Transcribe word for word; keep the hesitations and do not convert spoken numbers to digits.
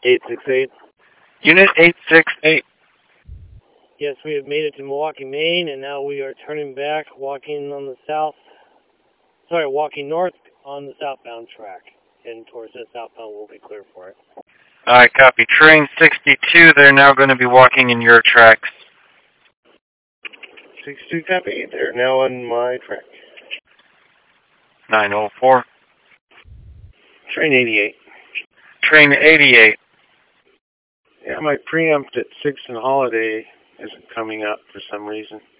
eight six eight. Unit eight six eight. Yes, we have made it to Milwaukee, Maine, and now we are turning back, walking on the south, sorry, walking north on the southbound track. Heading towards the southbound, we'll be clear for it. Alright, copy. Train sixty-two, they're now going to be walking in your tracks. sixty-two copy, they're now on my track. nine oh four. Train eighty-eight. Train eighty-eight. Yeah, my preempt at six and Holiday isn't coming up for some reason.